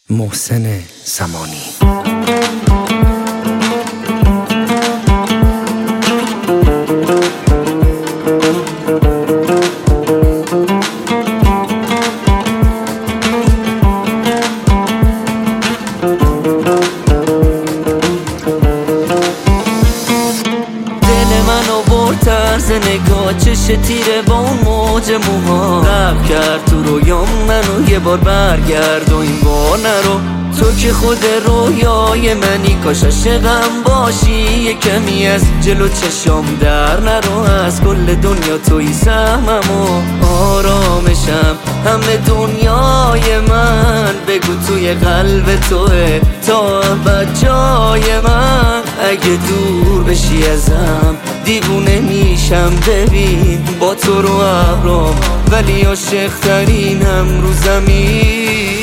محسن زمانی. طرز نگاه چش تیره با اون موج موها غرق کرد تو رویام منو، یه بار برگرد و این بار نرو. تو که خود رویای منی، کاش عاشقم باشی یه کمی از جلو چشام در نرو. از کل دنیا توی سهمم و آرامشم، همه دنیای من بگو توی قلب توه تا ابد جای من. اگه دور بشی ازم دیوونه میشم، ببین با تو رو ابرام ولی عاشق ترینم رو زمین.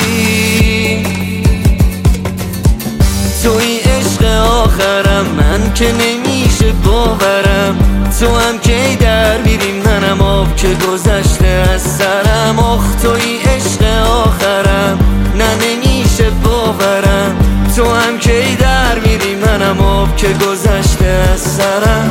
توی عشق آخرم، من که نمیشه باورم. تو هم کی در میریم منم آب که گذشته از سرم. آخ توی عشق آخرم، نه نمیشه باورم. تو هم کی در میری منم آب که گذشته از سرم.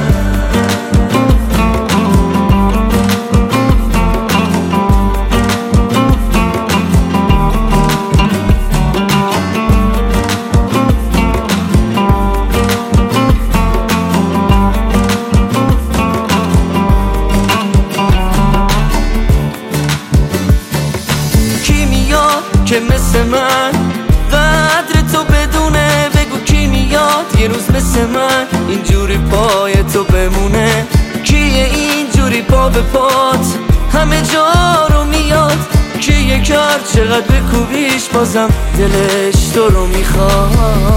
که مثل من قدر تو بدونه، بگو کی میاد یه روز مثل من اینجوری پای تو بمونه. کیه اینجوری پا به پات همه جا رو میاد، کیه کرد چقدر بکوبیش بازم دلش تو رو میخواد.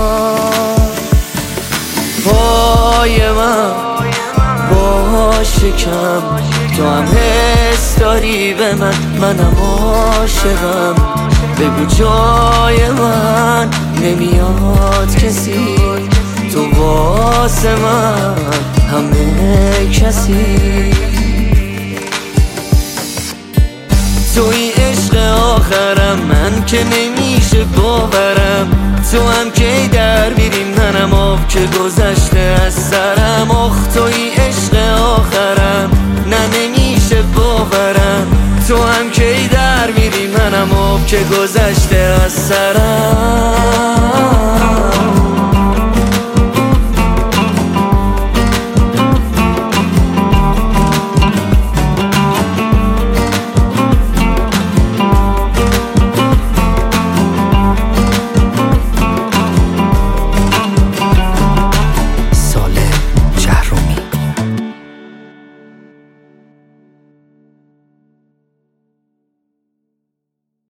پای من با شکم، تو هم حس داری به من، منم عاشقم. بگو جای من نمیاد کسی، تو واسه من همه کسی. توی عشق آخرم، من که نمیشه باورم. تو هم کی در میریم منم آب که گذشته از سرم. آخ توی عشق آخرم، نه نمیشه باورم. تو هم کی در میری منم آب که گذشته از سرم.